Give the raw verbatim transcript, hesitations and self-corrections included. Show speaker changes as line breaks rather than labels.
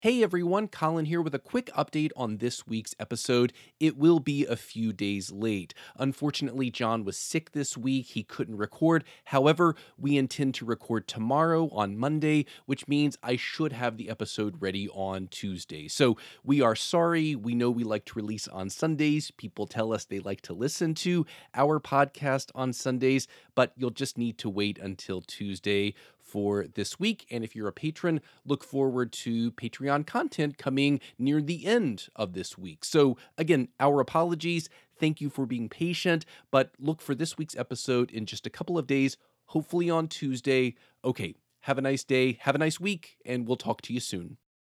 Hey everyone, Colin here with a quick update on this week's episode. It will be a few days late. Unfortunately, John was sick this week. He couldn't record. However, we intend to record tomorrow on Monday, which means I should have the episode ready on Tuesday. So we are sorry. We know we like to release on Sundays. People tell us they like to listen to our podcast on Sundays, but you'll just need to wait until Tuesday for this week. And if you're a patron, look forward to Patreon content coming near the end of this week. So again, our apologies. Thank you for being patient, but look for this week's episode in just a couple of days, hopefully on Tuesday. Okay, have a nice day, have a nice week, and we'll talk to you soon.